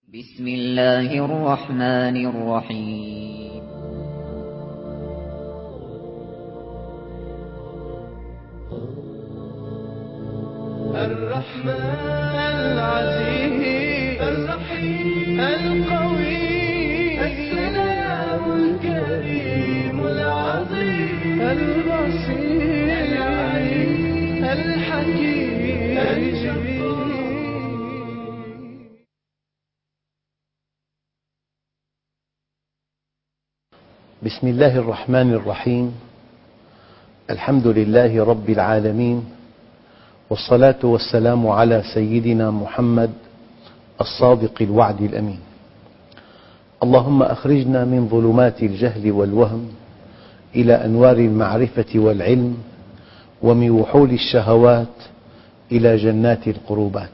بسم الله الرحمن الرحيم. الرحمن العزيز الرحيم القوي السلام الكريم العظيم البصير العليم الحكيم الجبار. بسم الله الرحمن الرحيم. الحمد لله رب العالمين، والصلاة والسلام على سيدنا محمد الصادق الوعد الأمين. اللهم أخرجنا من ظلمات الجهل والوهم إلى أنوار المعرفة والعلم، ومن وحول الشهوات إلى جنات القربات.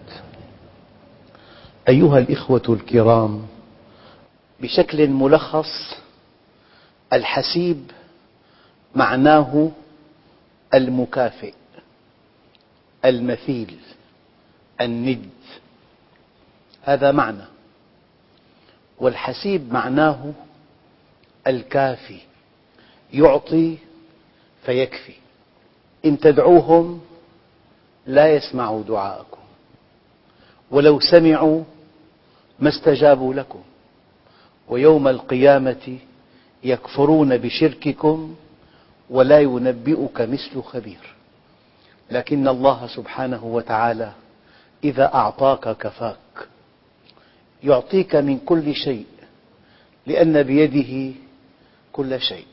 أيها الإخوة الكرام، بشكل ملخص، الحسيب معناه المكافئ، المثيل، الند، هذا معنى. والحسيب معناه الكافي، يعطي فيكفي. إن تدعوهم لا يسمعوا دعاءكم، ولو سمعوا ما استجابوا لكم، ويوم القيامة يكفرون بشرككم ولا ينبئك مثل خبير. لكن الله سبحانه وتعالى إذا أعطاك كفاك، يعطيك من كل شيء، لأن بيده كل شيء.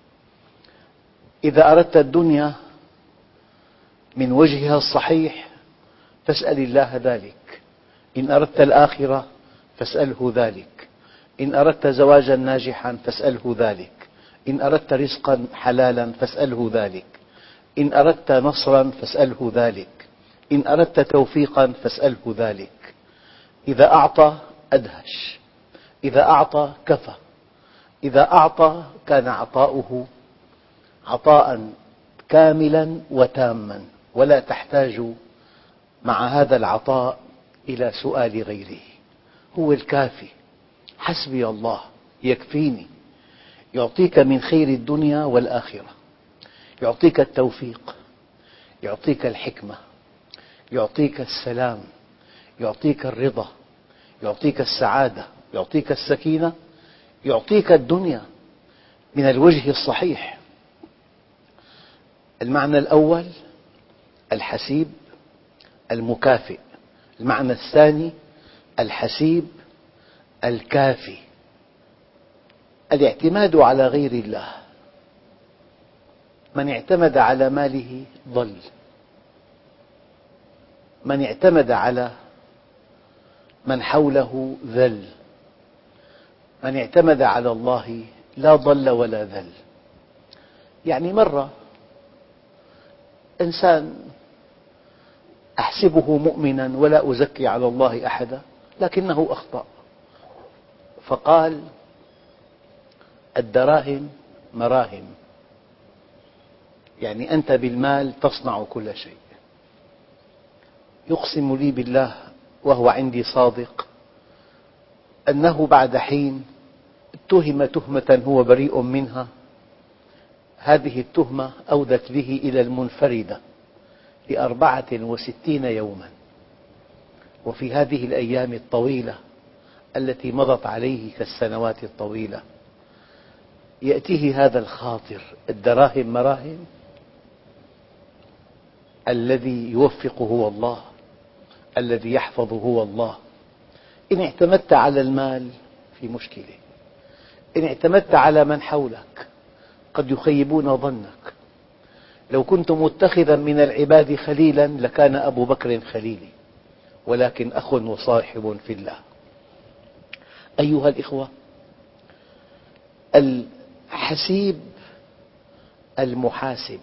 إذا أردت الدنيا من وجهها الصحيح فاسأل الله ذلك، إن أردت الآخرة فاسأله ذلك، إن أردت زواجا ناجحا فاسأله ذلك، إن أردت رزقا حلالا فاسأله ذلك، إن أردت نصرا فاسأله ذلك، إن أردت توفيقا فاسأله ذلك. إذا أعطى أدهش، إذا أعطى كفى، إذا أعطى كان عطاؤه عطاء كاملا وتاما، ولا تحتاج مع هذا العطاء إلى سؤال غيره. هو الكافي، حسبي الله يكفيني. يعطيك من خير الدنيا والآخرة، يعطيك التوفيق، يعطيك الحكمة، يعطيك السلام، يعطيك الرضا، يعطيك السعادة، يعطيك السكينة، يعطيك الدنيا من الوجه الصحيح. المعنى الأول الحسيب المكافئ، المعنى الثاني الحسيب الكافي. الاعتماد على غير الله، من اعتمد على ماله ضل، من اعتمد على من حوله ذل، من اعتمد على الله لا ضل ولا ذل. يعني مرة إنسان أحسبه مؤمنا ولا أزكي على الله أحدا، لكنه أخطأ فقال: الدراهم مراهم، يعني أنت بالمال تصنع كل شيء. يقسم لي بالله وهو عندي صادق أنه بعد حين اتهم تهمة هو بريء منها، هذه التهمة أودت به إلى المنفردة ل64 يوما. وفي هذه الأيام الطويلة التي مضت عليه كالسنوات الطويلة يأتيه هذا الخاطر: الدراهم مراهم، الذي يوفق هو الله، الذي يحفظ هو الله. إن اعتمدت على المال في مشكلة، إن اعتمدت على من حولك قد يخيبون ظنك. لو كنت متخذا من العباد خليلا لكان أبو بكر خليلي، ولكن أخ وصاحب في الله. أيها الإخوة، الحسيب المحاسب.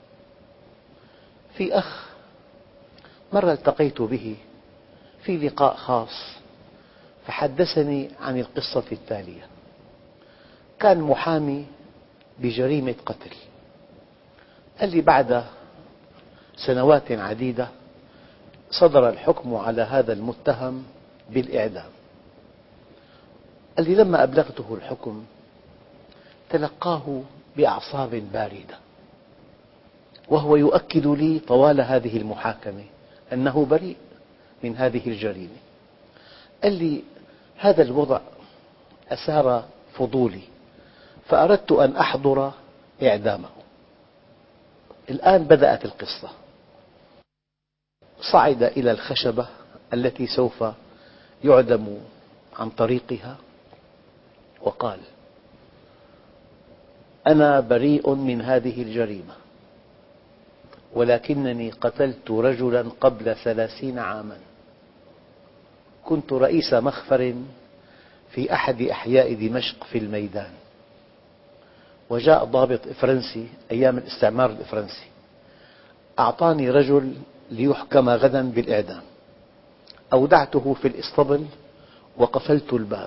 في أخ مرة التقيت به في لقاء خاص، فحدثني عن القصة التالية: كان محامي بجريمة قتل، قال لي بعد سنوات عديدة صدر الحكم على هذا المتهم بالإعدام. قال لي: لما أبلغته الحكم تلقاه بأعصاب باردة، وهو يؤكد لي طوال هذه المحاكمة أنه بريء من هذه الجريمة. قال لي: هذا الوضع أثار فضولي فأردت أن أحضر إعدامه. الآن بدأت القصة. صعد إلى الخشبة التي سوف يعدم عن طريقها وقال: أنا بريء من هذه الجريمة، ولكنني قتلت رجلا قبل 30 عاما. كنت رئيس مخفر في أحد أحياء دمشق في الميدان، وجاء ضابط فرنسي أيام الاستعمار الفرنسي، أعطاني رجل ليحكم غدا بالإعدام. أودعته في الإسطبل وقفلت الباب.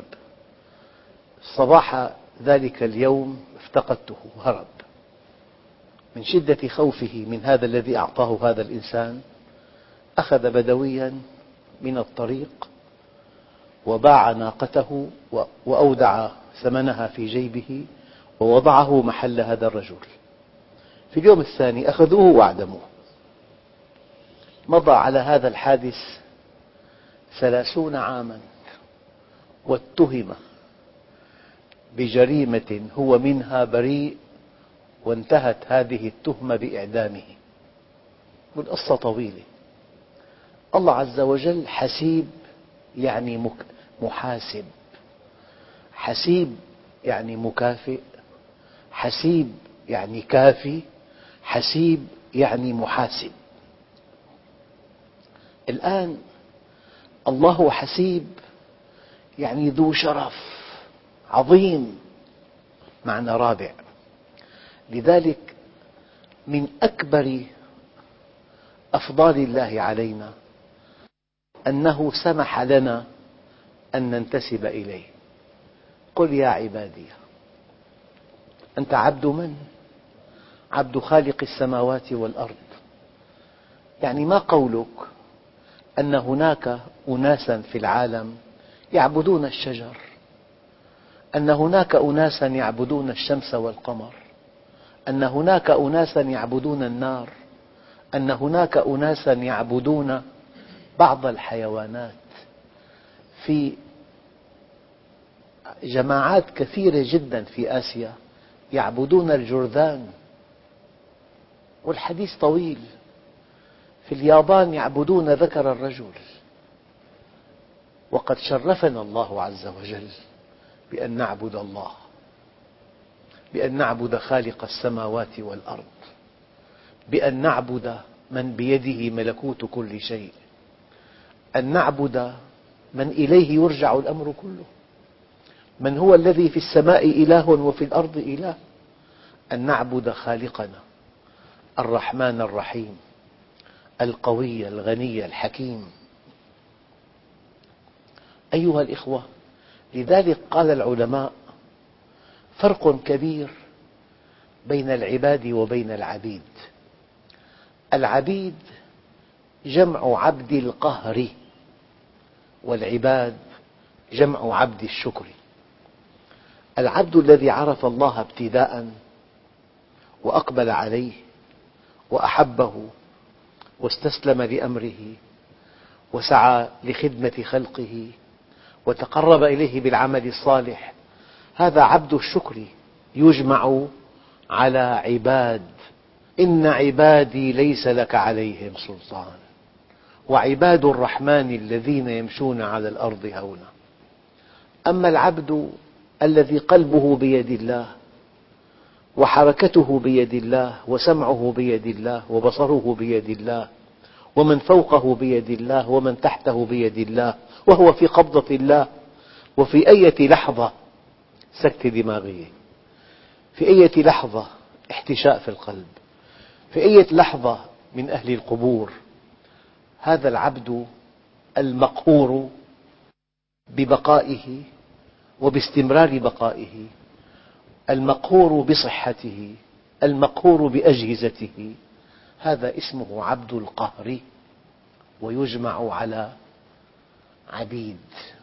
صباح ذلك اليوم افتقدته، هرب. من شدة خوفه من هذا الذي أعطاه هذا الإنسان، أخذ بدويا من الطريق وباع ناقته وأودع ثمنها في جيبه ووضعه محل هذا الرجل. في اليوم الثاني أخذوه وأعدموه. مضى على هذا الحادث 30 عاما، واتهم بجريمة هو منها بريء، وانتهت هذه التهمة بإعدامه. والقصة طويلة. الله عز وجل حسيب، يعني محاسب. حسيب يعني مكافئ، حسيب يعني كافي، حسيب يعني محاسب. الآن الله حسيب، يعني ذو شرف عظيم، معنى رابع. لذلك من أكبر أفضال الله علينا أنه سمح لنا أن ننتسب إليه. قل يا عبادي، أنت عبد من؟ عبد خالق السماوات والأرض. يعني ما قولك أن هناك أناسا في العالم يعبدون الشجر، أن هناك أناسا يعبدون الشمس والقمر، أن هناك أناسا يعبدون النار، أن هناك أناسا يعبدون بعض الحيوانات. في جماعات كثيرة جدا في آسيا يعبدون الجرذان، والحديث طويل. في اليابان يعبدون ذكر الرجل. وقد شرفنا الله عز وجل بأن نعبد الله، بأن نعبد خالق السماوات والأرض، بأن نعبد من بيده ملكوت كل شيء، أن نعبد من إليه يرجع الأمر كله، من هو الذي في السماء إله وفي الأرض إله. أن نعبد خالقنا الرحمن الرحيم القوي الغني الحكيم. أيها الإخوة، لذلك قال العلماء: فرق كبير بين العباد وبين العبيد. العبيد جمع عبد القهر، والعباد جمع عبد الشكر. العبد الذي عرف الله ابتداء وأقبل عليه وأحبه واستسلم لأمره وسعى لخدمة خلقه وتقرب إليه بالعمل الصالح، هذا عبد الشكر، يجمع على عباد. إن عبادي ليس لك عليهم سلطان وعباد الرحمن الذين يمشون على الأرض هونا. أما العبد الذي قلبه بيد الله وحركته بيد الله وسمعه بيد الله وبصره بيد الله ومن فوقه بيد الله ومن تحته بيد الله، وهو في قبضة الله، وفي أي لحظة سكتة دماغية، في أي لحظة احتشاء في القلب، في أي لحظة من أهل القبور. هذا العبد المقهور ببقائه وباستمرار بقائه، المقهور بصحته، المقهور بأجهزته، هذا اسمه عبد القهر، ويجمع على عبيد.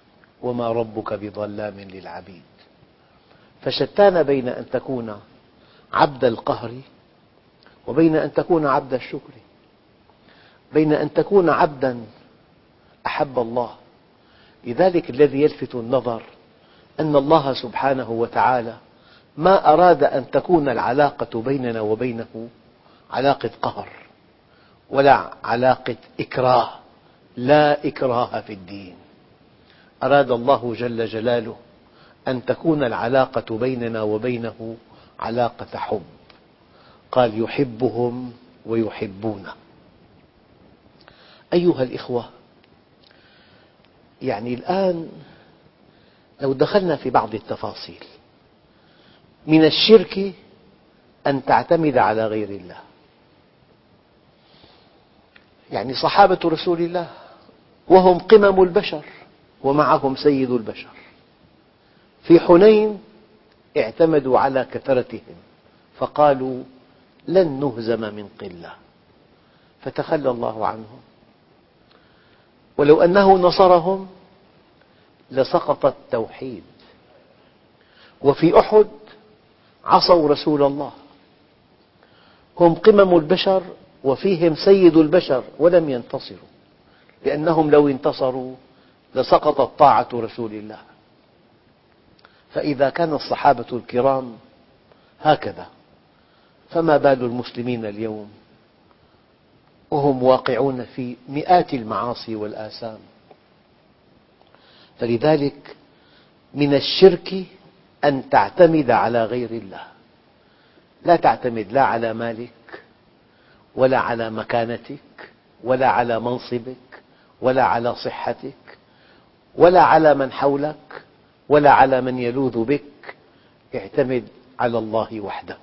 وما ربك بظلام للعبيد. فشتان بين أن تكون عبد القهر وبين أن تكون عبد الشكر، بين أن تكون عبدا أحب الله. لذلك الذي يلفت النظر أن الله سبحانه وتعالى ما أراد أن تكون العلاقة بيننا وبينه علاقة قهر ولا علاقة إكراه، لا إكراه في الدين. أراد الله جل جلاله أن تكون العلاقة بيننا وبينه علاقة حب، قال يحبهم ويحبونه. أيها الإخوة، يعني الآن لو دخلنا في بعض التفاصيل، من الشرك أن تعتمد على غير الله. يعني صحابة رسول الله وهم قمم البشر ومعهم سيد البشر، في حنين اعتمدوا على كثرتهم فقالوا لن نهزم من قلة، فتخلى الله عنهم. ولو أنه نصرهم لسقط التوحيد. وفي أحد عصوا رسول الله، هم قمم البشر وفيهم سيد البشر ولم ينتصروا، لأنهم لو انتصروا لسقطت طاعة رسول الله. فإذا كان الصحابة الكرام هكذا، فما بال المسلمين اليوم وهم واقعون في مئات المعاصي والآثام. فلذلك من الشرك أن تعتمد على غير الله، لا تعتمد لا على مالك ولا على مكانتك ولا على منصبك ولا على صحتك ولا على من حولك ولا على من يلوذ بك، اعتمد على الله وحده.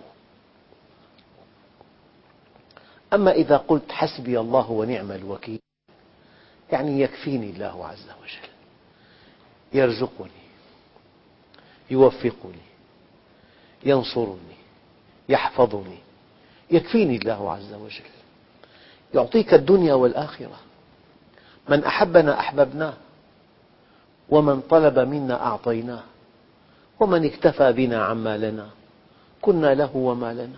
أما إذا قلت حسبي الله ونعم الوكيل، يعني يكفيني الله عز وجل، يرزقني، يوفقني، ينصرني، يحفظني، يكفيني الله عز وجل، يعطيك الدنيا والآخرة. من أحبنا أحببناه، ومن طلب منا أعطيناه، ومن اكتفى بنا عما لنا كنا له وما لنا.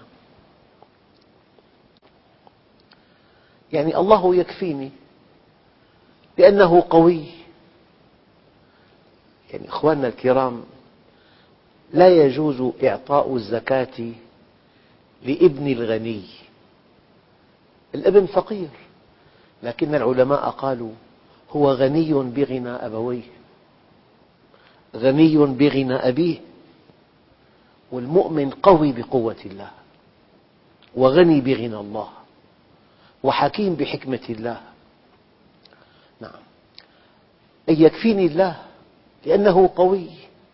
يعني الله يكفيني لأنه قوي. يعني أخواننا الكرام، لا يجوز إعطاء الزكاة لابن الغني. الابن فقير، لكن العلماء قالوا هو غني بغنى أبويه، غني بغنى أبيه. والمؤمن قوي بقوة الله، وغني بغنى الله، وحكيم بحكمة الله. نعم، أن يكفيني الله لأنه قوي،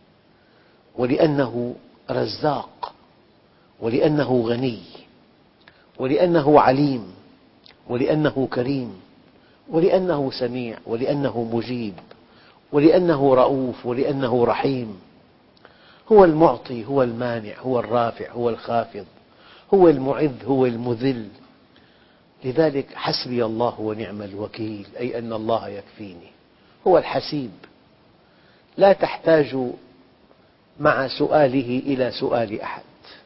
ولأنه رزاق، ولأنه غني، ولأنه عليم، ولأنه كريم، ولأنه سميع، ولأنه مجيب، ولأنه رؤوف، ولأنه رحيم. هو المعطي، هو المانع، هو الرافع، هو الخافض، هو المعز، هو المذل. لذلك حسبي الله ونعم الوكيل، أي أن الله يكفيني. هو الحسيب، لا تحتاج مع سؤاله إلى سؤال أحد.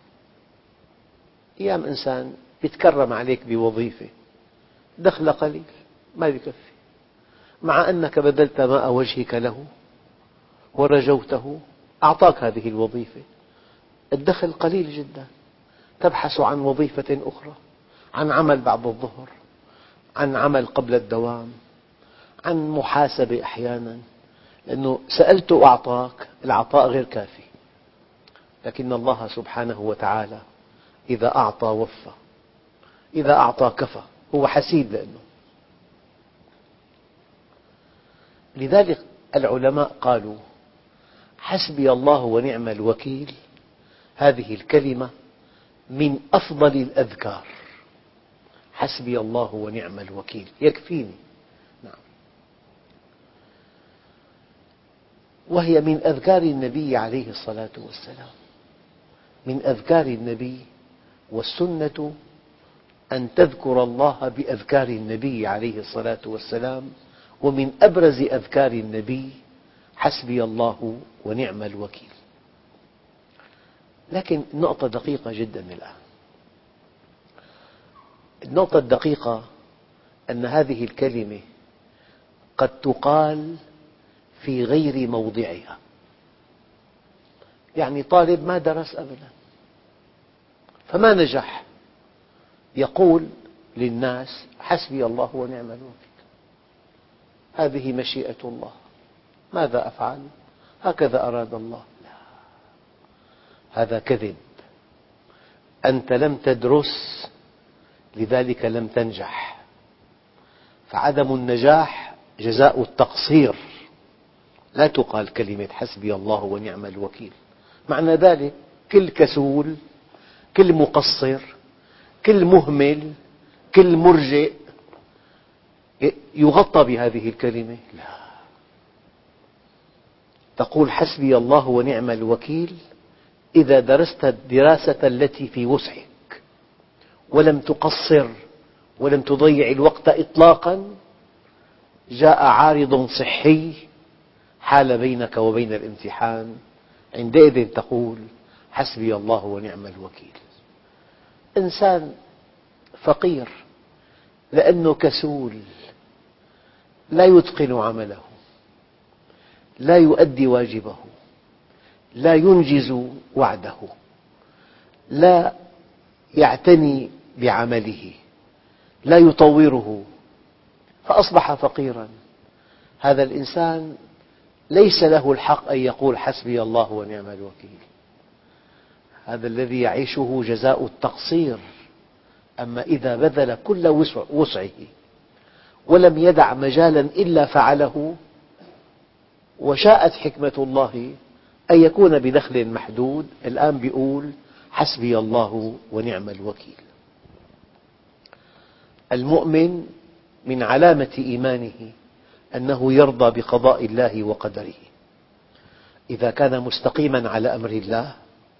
أيام إنسان يتكرم عليك بوظيفة دخل قليل ما يكفي، مع أنك بذلت ماء وجهك له ورجوته، أعطاك هذه الوظيفة، الدخل قليل جدا. تبحث عن وظيفة أخرى، عن عمل بعد الظهر، عن عمل قبل الدوام، عن محاسبة أحيانا، لأنه سألت وأعطاك، العطاء غير كافي. لكن الله سبحانه وتعالى إذا أعطى وفى، إذا أعطى كفى، هو حسيب لأنه. لذلك العلماء قالوا حسبي الله ونعم الوكيل، هذه الكلمة من أفضل الأذكار. حسبي الله ونعم الوكيل، يكفيني. نعم. وهي من أذكار النبي عليه الصلاة والسلام، من أذكار النبي. والسنة أن تذكر الله بأذكار النبي عليه الصلاة والسلام. ومن أبرز أذكار النبي حسبي الله ونعم الوكيل. لكن نقطة دقيقة جدا الآن. النقطة الدقيقة أن هذه الكلمة قد تقال في غير موضعها. يعني طالب ما درس أبدا فما نجح يقول للناس حسبي الله ونعم الوكيل، هذه مشيئة الله، ماذا أفعل؟ هكذا أراد الله. لا، هذا كذب. أنت لم تدرس لذلك لم تنجح، فعدم النجاح جزاء التقصير. لا تقال كلمة حسبي الله ونعم الوكيل. معنى ذلك كل كسول، كل مقصر، كل مهمل، كل مرجئ يغطى بهذه الكلمة. لا، تقول حسبي الله ونعم الوكيل إذا درست الدراسة التي في وسعك ولم تقصر ولم تضيع الوقت إطلاقا. جاء عارض صحي حال بينك وبين الامتحان، عندئذ تقول حسبي الله ونعم الوكيل. إنسان فقير لأنه كسول، لا يتقن عمله، لا يؤدي واجبه، لا ينجز وعده، لا يعتني بعمله، لا يطوره، فأصبح فقيرا. هذا الإنسان ليس له الحق أن يقول حسبي الله ونعم الوكيل. هذا الذي يعيشه جزاء التقصير. أما إذا بذل كل وسعه ولم يدع مجالا إلا فعله، وشاءت حكمة الله أن يكون بدخل محدود، الآن يقول حسبي الله ونعم الوكيل. المؤمن من علامة إيمانه أنه يرضى بقضاء الله وقدره. إذا كان مستقيما على أمر الله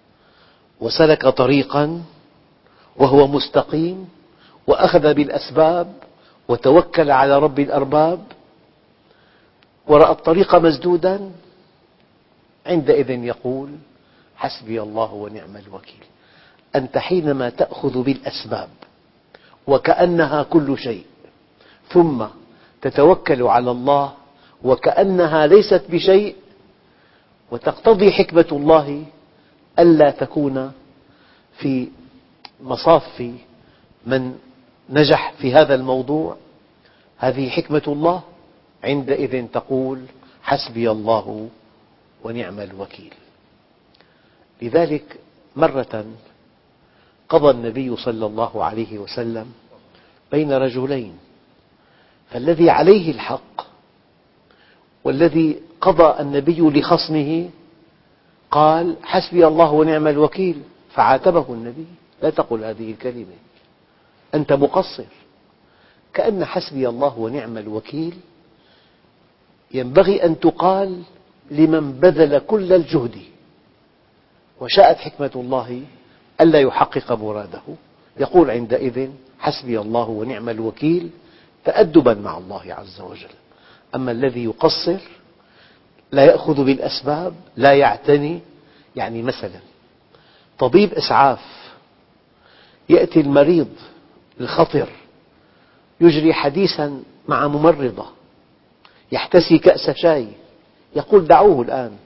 وسلك طريقا وهو مستقيم وأخذ بالأسباب وتوكل على رب الأرباب ورأى الطريق مسدودا، عندئذ يقول حسبي الله ونعم الوكيل. أنت حينما تأخذ بالأسباب وكأنها كل شيء، ثم تتوكل على الله وكأنها ليست بشيء، وتقتضي حكمة الله ألا تكون في مصاف من نجح في هذا الموضوع، هذه حكمة الله، عندئذ تقول حسبي الله ونعم الوكيل. لذلك مرة قضى النبي صلى الله عليه وسلم بين رجلين، فالذي عليه الحق والذي قضى النبي لخصمه قال حسبي الله ونعم الوكيل، فعاتبه النبي لا تقل هذه الكلمة، أنت مقصر. كأن حسبي الله ونعم الوكيل ينبغي أن تقال لمن بذل كل الجهد وشاءت حكمة الله ألا يحقق مراده، يقول عندئذ حسبي الله ونعم الوكيل تأدبا مع الله عز وجل. أما الذي يقصر لا يأخذ بالأسباب، لا يعتني، يعني مثلا طبيب إسعاف يأتي المريض الخطر يجري حديثا مع ممرضة، يحتسي كأس شاي، يقول دعوه الآن،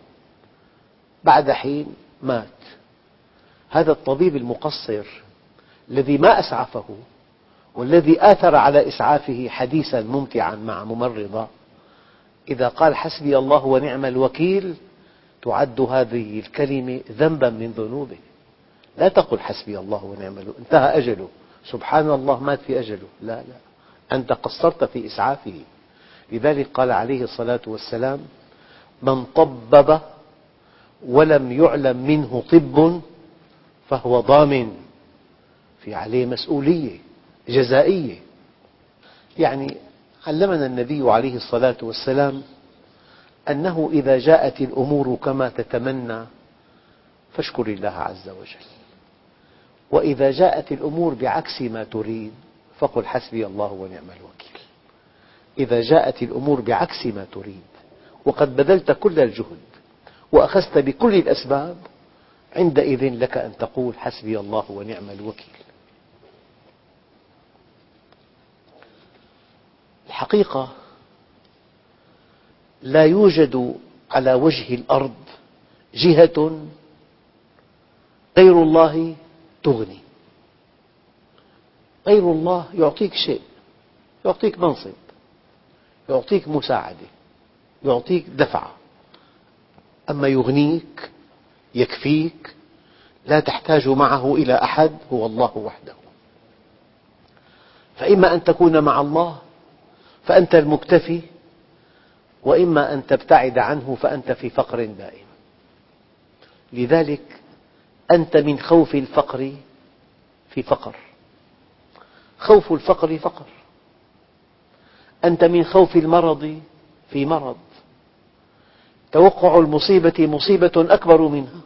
بعد حين مات. هذا الطبيب المقصر الذي ما أسعفه والذي آثر على إسعافه حديثا ممتعا مع ممرضة، إذا قال حسبي الله ونعم الوكيل تعد هذه الكلمة ذنبا من ذنوبه. لا تقل حسبي الله ونعم الوكيل انتهى أجله، سبحان الله مات في أجله، لا لا، أنت قصرت في إسعافه. لذلك قال عليه الصلاة والسلام من طبب ولم يعلم منه طب فهو ضامن، في عليه مسؤولية جزائية. يعني علمنا النبي عليه الصلاة والسلام أنه إذا جاءت الأمور كما تتمنى فاشكر الله عز وجل، وإذا جاءت الأمور بعكس ما تريد فقل حسبي الله ونعم الوكيل. إذا جاءت الأمور بعكس ما تريد وقد بذلت كل الجهد وأخذت بكل الأسباب، عندئذ لك أن تقول حسبي الله ونعم الوكيل. الحقيقة لا يوجد على وجه الأرض جهة غير الله تغني. غير الله يعطيك شيء، يعطيك منصب، يعطيك مساعدة، يعطيك دفعة، أما يغنيك يكفيك لا تحتاج معه إلى أحد هو الله وحده. فإما أن تكون مع الله فأنت المكتفي، وإما أن تبتعد عنه فأنت في فقر دائم. لذلك أنت من خوف الفقر في فقر، خوف الفقر فقر، أنت من خوف المرض في مرض، توقع المصيبة مصيبة أكبر منها.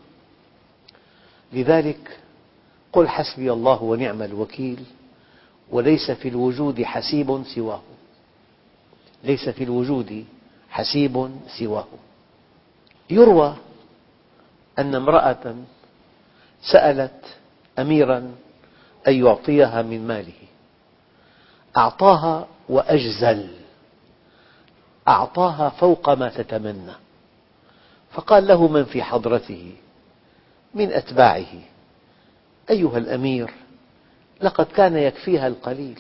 لذلك قل حسبي الله ونعم الوكيل، وليس في الوجود حسيب سواه، ليس في الوجود حسيب سواه. يروى أن امرأة سألت أميرا أن يعطيها من ماله، أعطاها وأجزل، أعطاها فوق ما تتمنى. فقال له من في حضرته من أتباعه: أيها الأمير، لقد كان يكفيها القليل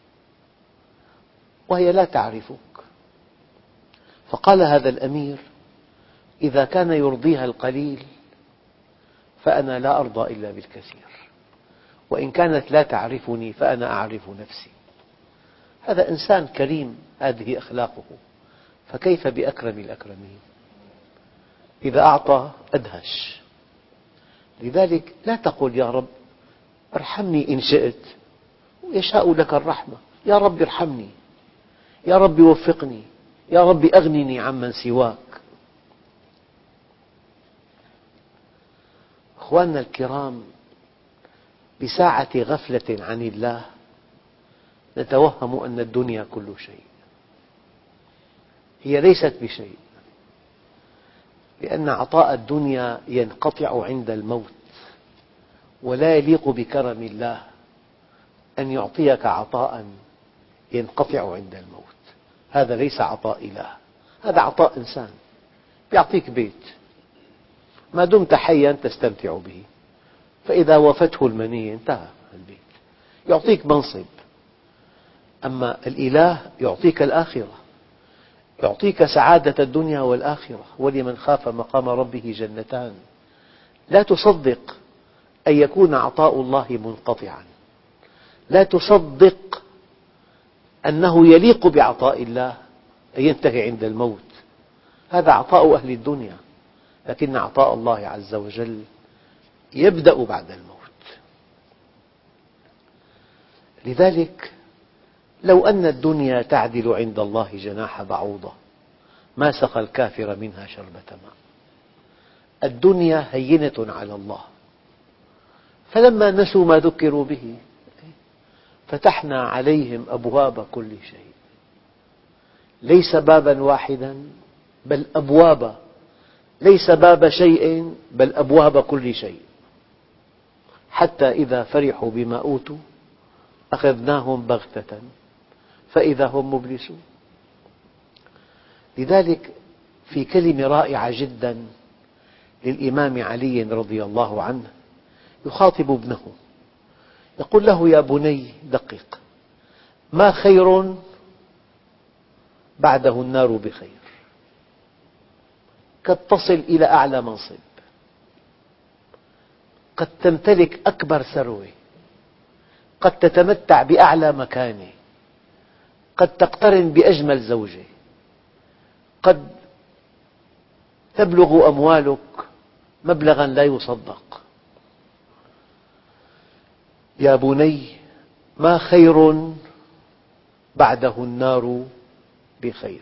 وهي لا تعرفك. فقال هذا الأمير: إذا كان يرضيها القليل فأنا لا أرضى إلا بالكثير، وإن كانت لا تعرفني فأنا أعرف نفسي. هذا إنسان كريم، هذه أخلاقه، فكيف بأكرم الأكرمين؟ إذا أعطى أدهش. لذلك لا تقل يا رب ارحمني إن شئت، يشاء لك الرحمة. يا رب ارحمني، يا رب وفقني، يا رب أغنني عمن سواك. أخواننا الكرام، بساعة غفلة عن الله نتوهم أن الدنيا كل شيء. هي ليست بشيء، لأن عطاء الدنيا ينقطع عند الموت، ولا يليق بكرم الله أن يعطيك عطاء ينقطع عند الموت. هذا ليس عطاء إله، هذا عطاء إنسان. يعطيك بيت، ما دمت حيا تستمتع به، فإذا وفته المنية انتهى البيت. يعطيك منصب، أما الإله يعطيك الآخرة، يعطيك سعادة الدنيا والآخرة. ولمن خاف مقام ربه جنتان. لا تصدق أن يكون عطاء الله منقطعا، لا تصدق أنه يليق بعطاء الله أن ينتهي عند الموت. هذا عطاء أهل الدنيا، لكن عطاء الله عز وجل يبدأ بعد الموت. لذلك لو أن الدنيا تعدل عند الله جناح بعوضة ما سقى الكافر منها شربة ماء. الدنيا هينة على الله، فلما نسوا ما ذكروا به فتحنا عليهم أبواب كل شيء، ليس بابا واحدا بل أبوابا، ليس باب شيء بل أبواب كل شيء، حتى إذا فرحوا بما أوتوا أخذناهم بغتة فإذا هم مبلسون. لذلك في كلمة رائعة جدا للإمام علي رضي الله عنه، يخاطب ابنه يقول له: يا بني دقق، ما خير بعده النار بخير. قد تصل إلى أعلى منصب، قد تمتلك أكبر ثروة، قد تتمتع بأعلى مكانة، قد تقترن بأجمل زوجة، قد تبلغ أموالك مبلغا لا يصدق. يا بني ما خير بعده النار بخير،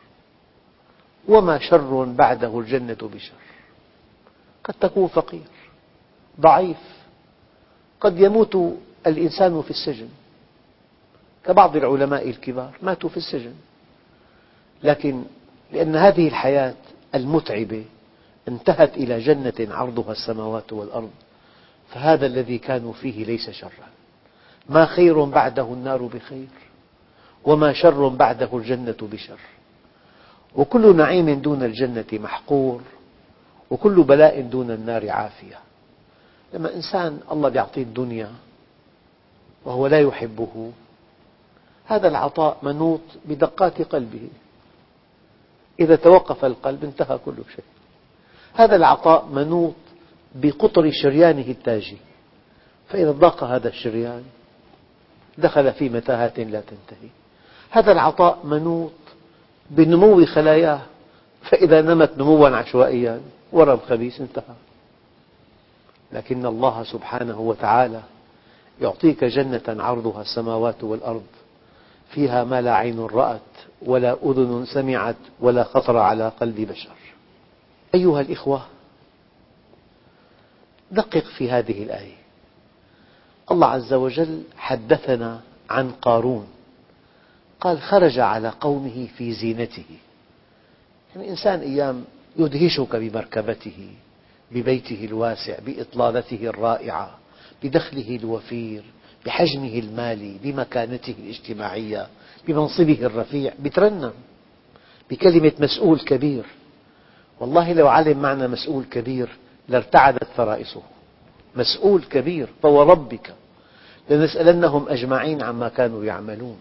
وما شر بعده الجنة بشر. قد تكون فقير ضعيف، قد يموت الإنسان في السجن، كبعض العلماء الكبار ماتوا في السجن، لكن لأن هذه الحياة المتعبة انتهت إلى جنة عرضها السماوات والأرض، فهذا الذي كانوا فيه ليس شرا. ما خير بعده النار بخير، وما شر بعده الجنة بشر، وكل نعيم دون الجنة محقور، وكل بلاء دون النار عافية. لما إنسان الله يعطيه الدنيا وهو لا يحبه، هذا العطاء منوط بدقات قلبه، إذا توقف القلب انتهى كل شيء. هذا العطاء منوط بقطر شريانه التاجي، فإذا ضاق هذا الشريان دخل في متاهات لا تنتهي. هذا العطاء منوط بنمو خلاياه، فإذا نمت نموا عشوائيا ورم خبيث انتهى. لكن الله سبحانه وتعالى يعطيك جنة عرضها السماوات والأرض، فيها ما لا عين رأت ولا أذن سمعت ولا خطر على قلب بشر. أيها الإخوة، دقق في هذه الآية. الله عز وجل حدثنا عن قارون، قال خرج على قومه في زينته. يعني إنسان أيام يدهشك بمركبته، ببيته الواسع، بإطلالته الرائعة، بدخله الوفير، بحجمه المالي، بمكانته الاجتماعية، بمنصبه الرفيع، يترنم بكلمة مسؤول كبير. والله لو علم معنى مسؤول كبير لارتعدت فرائصه. مسؤول كبير، فوربك لنسألنهم أجمعين عما كانوا يعملون.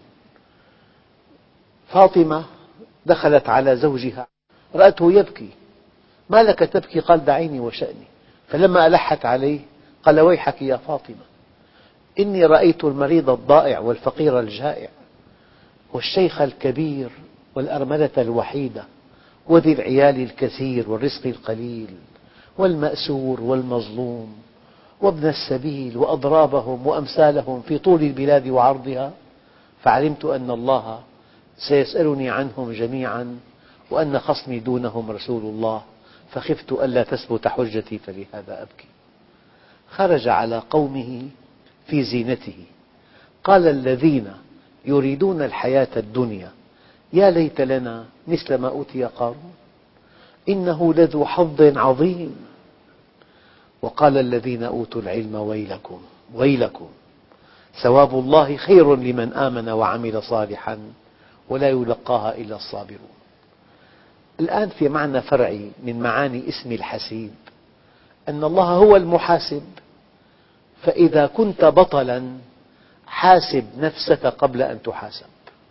فاطمة دخلت على زوجها رأته يبكي، ما لك تبكي؟ قال دعيني وشأني. فلما ألحت عليه قال ويحك يا فاطمة، إني رأيت المريض الضائع والفقير الجائع والشيخ الكبير والأرملة الوحيدة وذي العيال الكثير والرزق القليل والمأسور والمظلوم وابن السبيل وأضرابهم وأمثالهم في طول البلاد وعرضها، فعلمت أن الله سيسألني عنهم جميعا، وأن خصمي دونهم رسول الله، فخفت ألا تثبت حجتي فلهذا أبكي. خرج على قومه في زينته، قال الذين يريدون الحياة الدنيا يا ليت لنا مثل ما أوتي قارون إنه لذو حظ عظيم. وقال الذين أوتوا العلم ويلكم ويلكم ثواب الله خير لمن آمن وعمل صالحا ولا يلقاها إلا الصابرون. الآن في معنى فرعي من معاني اسم الحسيب، أن الله هو المحاسب، فإذا كنت بطلا حاسب نفسك قبل أن تحاسب،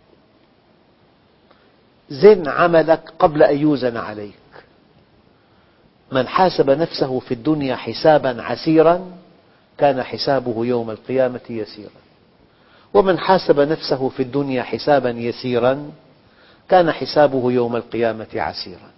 زن عملك قبل أن يوزن عليك. من حاسب نفسه في الدنيا حسابا عسيرا كان حسابه يوم القيامة يسيرا، ومن حاسب نفسه في الدنيا حسابا يسيرا كان حسابه يوم القيامة عسيرا.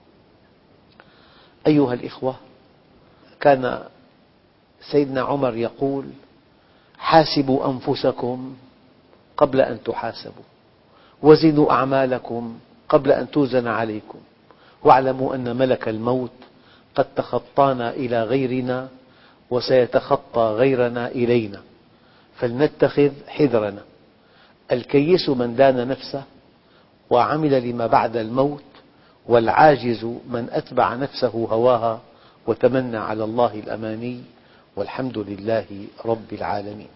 أيها الإخوة، كان سيدنا عمر يقول حاسبوا أنفسكم قبل أن تحاسبوا، وزنوا أعمالكم قبل أن توزن عليكم، واعلموا أن ملك الموت قد تخطانا إلى غيرنا وسيتخطى غيرنا إلينا، فلنتخذ حذرنا. الكيس من دان نفسه وعمل لما بعد الموت، والعاجز من أتبع نفسه هواها وتمنى على الله الأماني، والحمد لله رب العالمين.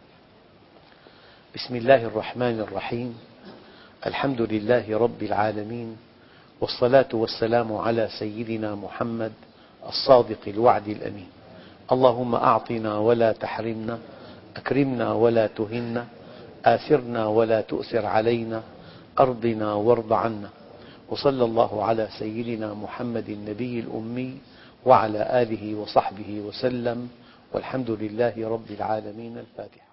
بسم الله الرحمن الرحيم. الحمد لله رب العالمين، والصلاة والسلام على سيدنا محمد الصادق الوعد الأمين. اللهم أعطنا ولا تحرمنا، أكرمنا ولا تهنا، آثرنا ولا تؤثر علينا، أرضنا وارض عنا. وصلى الله على سيدنا محمد النبي الأمي وعلى آله وصحبه وسلم، والحمد لله رب العالمين. الفاتحة.